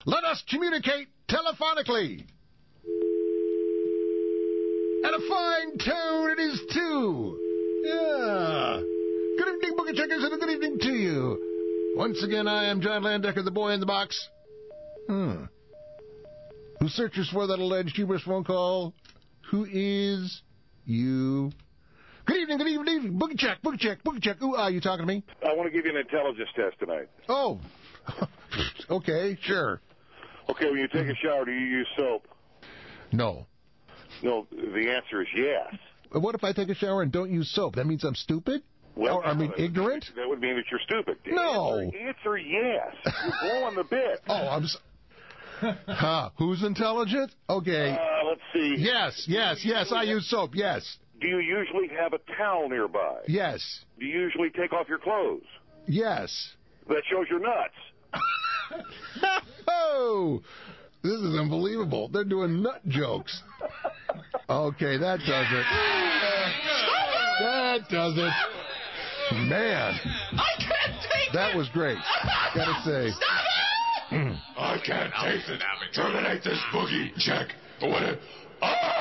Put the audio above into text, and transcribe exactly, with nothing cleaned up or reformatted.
Let us communicate telephonically. And a fine tone it is, too. Yeah. Good evening, Boogie Checkers, and a good evening to you. Once again, I am John Landecker, the boy in the box. Hmm. Who searches for that alleged hubris phone call? Who is you? Good evening, good evening, good evening. Boogie Check, Boogie Check, Boogie Check. Ooh, are you talking to me? I want to give you an intelligence test tonight. Oh. Okay, sure. Okay, when you take a shower, do you use soap? No. No, the answer is yes. What if I take a shower and don't use soap? That means I'm stupid? Well, or, I mean, that ignorant? Would, that would mean that you're stupid. The no. Answer, answer yes. You're blowing the bit. Oh, I'm... S- huh. Who's intelligent? Okay. Uh, let's see. Yes, yes, yes, I use soap, yes. Do you usually have a towel nearby? Yes. Do you usually take off your clothes? Yes. That shows your nuts. Oh, this is unbelievable. They're doing nut jokes. Okay, that does it. That does it. Man. I can't take That it. was great. Gotta say. Stop it! I can't take it. Terminate this Boogie Check. What a... Ah!